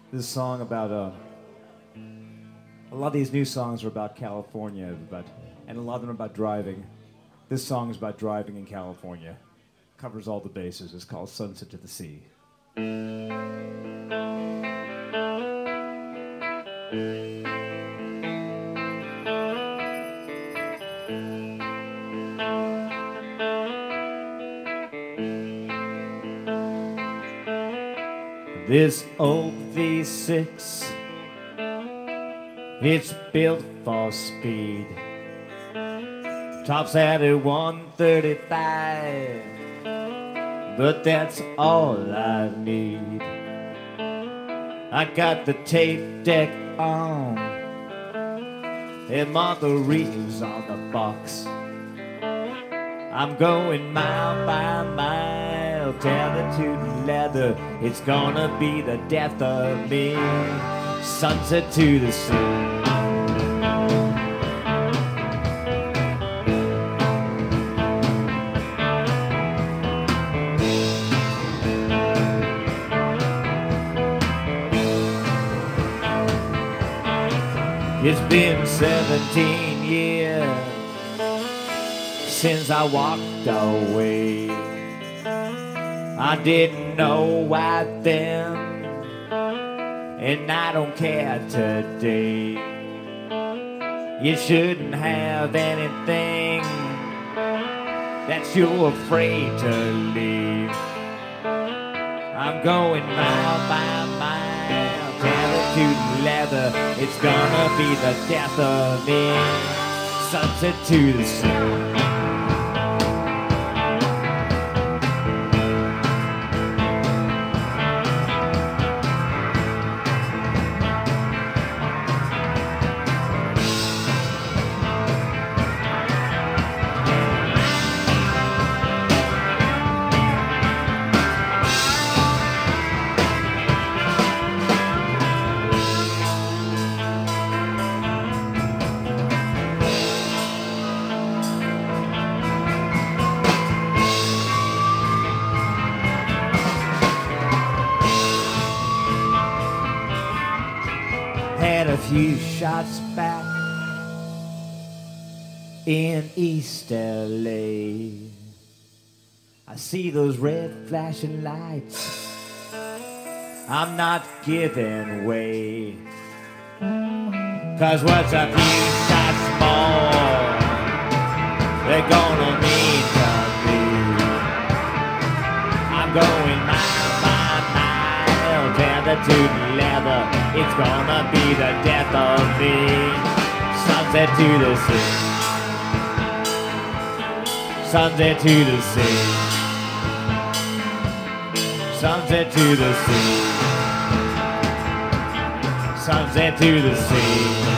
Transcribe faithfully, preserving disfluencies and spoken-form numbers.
this song about uh, a lot of these new songs are about California, but and a lot of them are about driving. This song is about driving in California. Covers all the bases. It's called Sunset to the Sea. This old V six, it's built for speed. Tops out at one thirty-five, but that's all I need. I got the tape deck on and margaritas on the box. I'm going mile by mile, tethered to the leather. It's gonna be the death of me. Sunset to the sea. It's been seventeen years since I walked away. I didn't know why then, and I don't care today. You shouldn't have anything that you're afraid to leave. I'm going mile by mile, tethered to the leather. It's gonna be the death of me. Sunset to the sea. Had a few shots back in East L A. I see those red flashing lights. I'm not giving way. Cause what's a few shots more? They're gonna mean to me. I'm going mile by mile, tethered to the leather. It's gonna be the death of me. Sunset to the sea. Sunset to the sea. Sunset to the sea. Sunset to the sea.